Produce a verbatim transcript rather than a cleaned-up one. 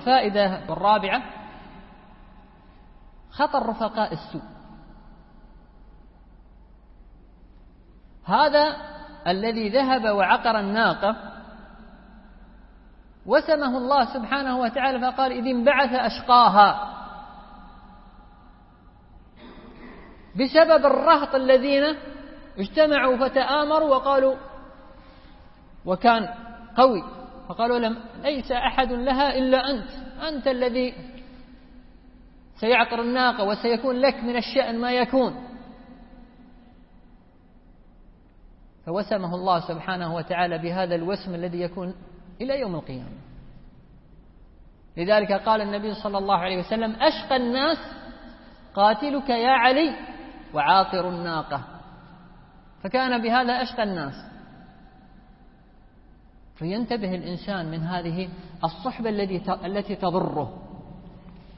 الفائدة الرابعة خطر رفقاء السوء. هذا الذي ذهب وعقر الناقة وسمه الله سبحانه وتعالى فقال إذ انبعث أشقاها، بسبب الرهط الذين اجتمعوا فتآمروا وقالوا، وكان قوي فقالوا لم ليس أحد لها إلا أنت، أنت الذي سيعقر الناقة وسيكون لك من الشأن ما يكون. فوسمه الله سبحانه وتعالى بهذا الوسم الذي يكون إلى يوم القيامة. لذلك قال النبي صلى الله عليه وسلم أشقى الناس قاتلك يا علي وعاقر الناقة، فكان بهذا أشقى الناس. فينتبه الإنسان من هذه الصحبة التي تضره،